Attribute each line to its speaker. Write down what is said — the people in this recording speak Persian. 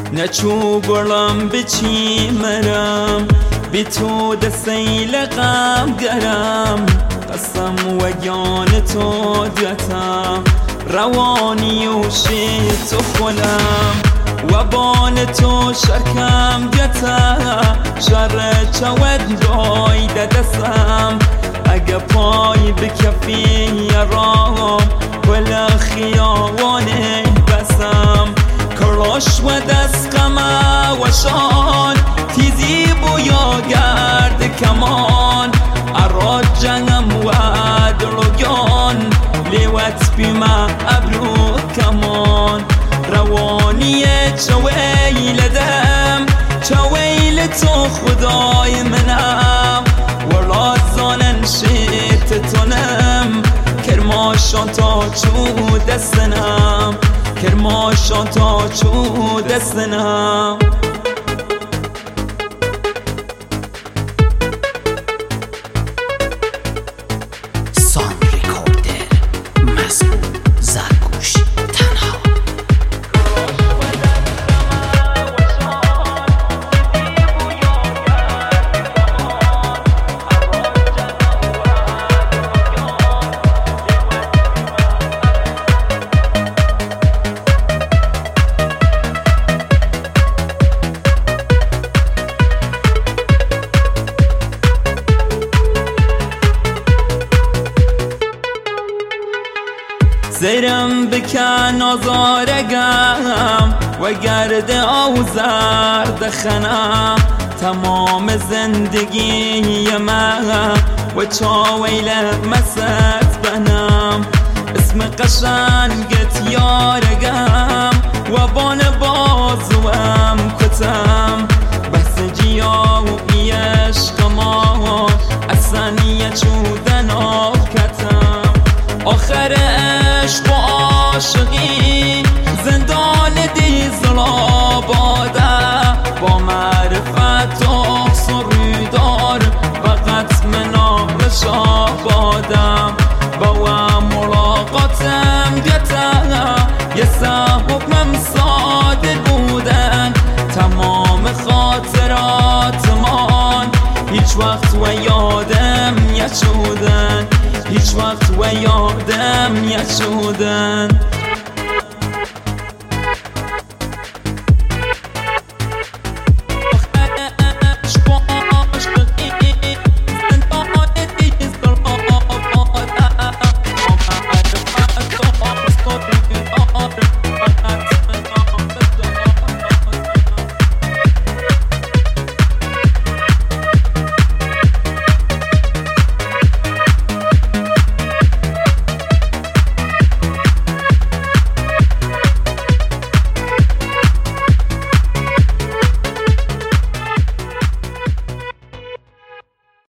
Speaker 1: نچو گرم بچی مرم بی تو دسیل غم گرم قسم و گیان تو دیتم روانی و شیط و خلم و بان تو شرکم دیتم شر چود دای دستم اگه پای بکفی رام ولا خیاوانه بسم کراش و دست قمه و شان تیزی بویا گرد کمان اراد جنم و دلوگان لیوت بیما ابرو کمان روانی چویل دم چویل تو خدای منم ولا زانن شیط تونم کرماشان تا چو دستنم کرماشان تا چو دستنم زیرم بکن آزارگم و گرد آوزرد خنم تمام زندگی من و چاویل مست بنم اسم قشنگت یارگم و بان بازوم کتم بحث جیا و عشق ما اصلا چودن آفکتم آخر عشق و عاشقی زندان دیزل آباده با معرفت و سرودار فقط منارش آبادم با ملاقاتم گتم یه حکمم صادق بودن تمام خاطرات من هیچ وقت و یادم نشودن هیچ وقت و یادم نشودن